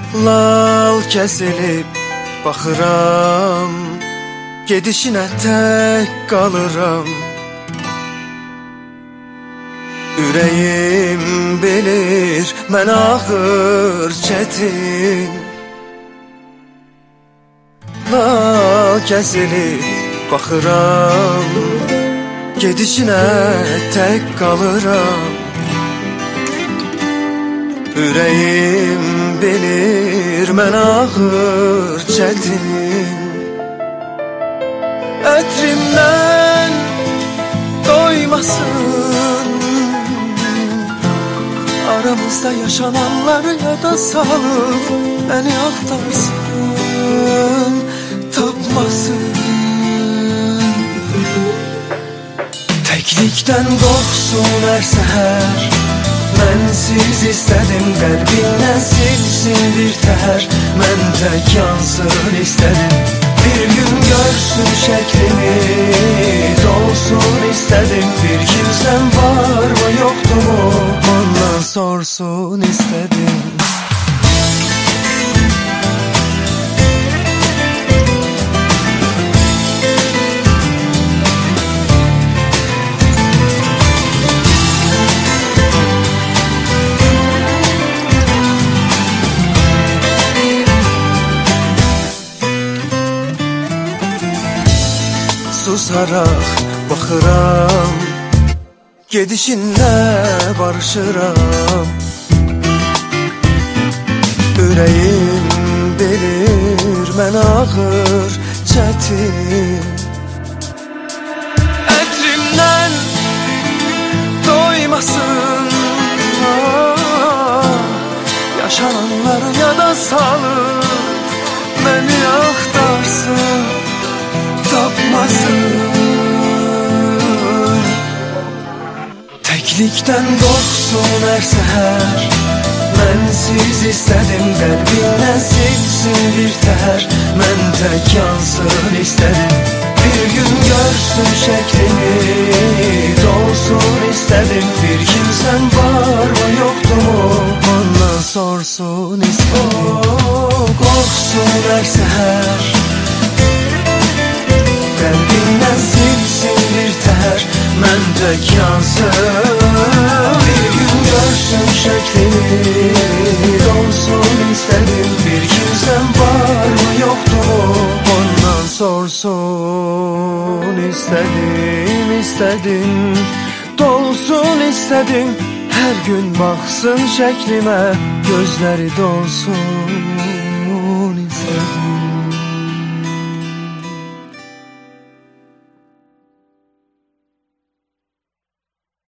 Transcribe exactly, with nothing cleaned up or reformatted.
Lal kəsilib baxıram, gedişinə tək qalıram. Ürəyim bilir, mən ağır, çətin. Lal kəsilib baxıram, gedişinə tək qalıram. Ürəyim bilir, mən ağır, çətin. Ətrimdən doymasın, aramızda yaşananları yada salıb məni axtarsın, tapmasın. Təklikdən qorxsun hər səhər, mənsiz istədim qəlbimdən silsin bir təhər. Mən tək yansın istədim, bir gün görsün şəklimi, dolsun istədim. Bir kimsən var mı yoxdur mu, ondan sorsun istədim. Susaraq baxıram, gedişinlə barışıram. Ürəyim bilir, mən ağır, çətin. Ətrimdən doymasın, ah, yaşananları yada salıb məni axtarsın, tapmasın. Təklikdən qorxsun hər səhər, mənsiz istədim qəlbimdən silsin bir təhər. Mən tək yansın istədim, bir gün görsün şəklimi, dolsun istədim. Bir kimsən var mı yoxdur mu, ondan sorsun istədim. Oh, qorxsun hər səhər, qəlbimdən silsin bir təhər. Mən tək yansın, bir gün görsün şəklimi, dolsun istədim. Bir kimsən var mı yoxdur mu, ondan sorsun istədim, istədim. Dolsun istədim, hər gün baxsın şəklimə, gözləri dolsun istədim.